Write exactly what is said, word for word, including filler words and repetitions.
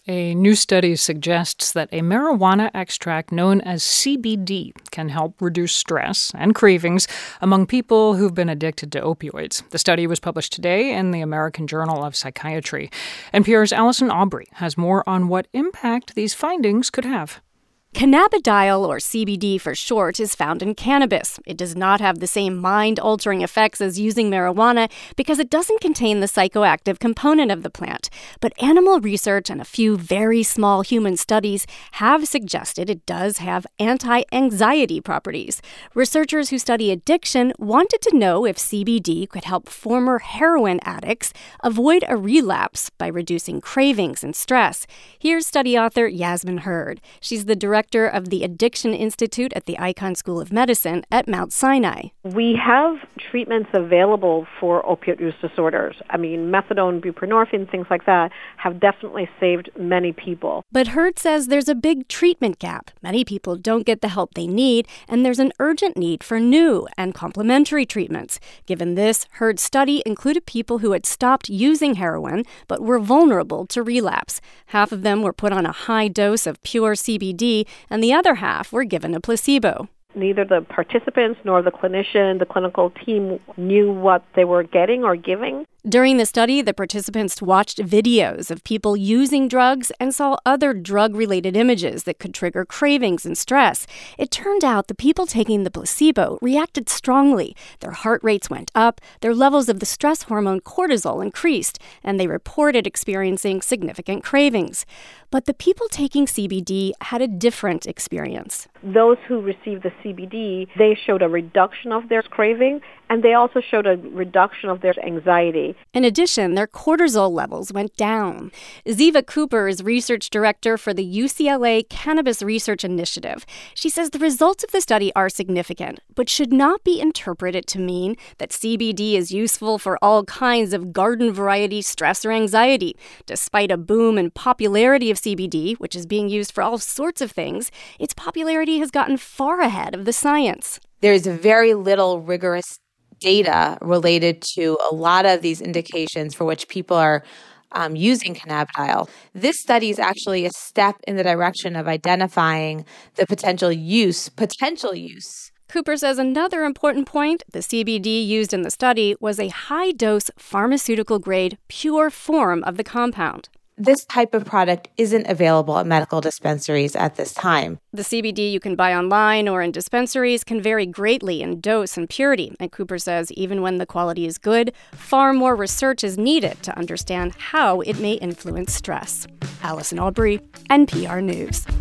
A new study suggests that a marijuana extract known as C B D can help reduce stress and cravings among people who've been addicted to opioids. The study was published today in the American Journal of Psychiatry. N P R's Allison Aubrey has more on what impact these findings could have. Cannabidiol, or C B D for short, is found in cannabis. It does not have the same mind-altering effects as using marijuana because it doesn't contain the psychoactive component of the plant. But animal research and a few very small human studies have suggested it does have anti-anxiety properties. Researchers who study addiction wanted to know if C B D could help former heroin addicts avoid a relapse by reducing cravings and stress. Here's study author Yasmin Hurd. She's the director Director of the Addiction Institute at the Icahn School of Medicine at Mount Sinai. We have treatments available for opioid use disorders. I mean, methadone, buprenorphine, things like that have definitely saved many people. But Hurd says there's a big treatment gap. Many people don't get the help they need, and there's an urgent need for new and complementary treatments. Given this, Hurd's study included people who had stopped using heroin but were vulnerable to relapse. Half of them were put on a high dose of pure C B D, and the other half were given a placebo. Neither the participants nor the clinician, the clinical team knew what they were getting or giving. During the study, the participants watched videos of people using drugs and saw other drug-related images that could trigger cravings and stress. It turned out the people taking the placebo reacted strongly. Their heart rates went up, their levels of the stress hormone cortisol increased, and they reported experiencing significant cravings. But the people taking C B D had a different experience. Those who received the C B D, they showed a reduction of their craving, and they also showed a reduction of their anxiety. In addition, their cortisol levels went down. Ziva Cooper is research director for the U C L A Cannabis Research Initiative. She says the results of the study are significant, but should not be interpreted to mean that C B D is useful for all kinds of garden-variety stress or anxiety. Despite a boom in popularity of C B D, which is being used for all sorts of things, its popularity has gotten far ahead of the science. There's very little rigorous data related to a lot of these indications for which people are um, using cannabidiol. This study is actually a step in the direction of identifying the potential use, potential use. Cooper says another important point, the C B D used in the study was a high-dose pharmaceutical-grade pure form of the compound. This type of product isn't available at medical dispensaries at this time. The C B D you can buy online or in dispensaries can vary greatly in dose and purity. And Cooper says even when the quality is good, far more research is needed to understand how it may influence stress. Allison Aubrey, N P R News.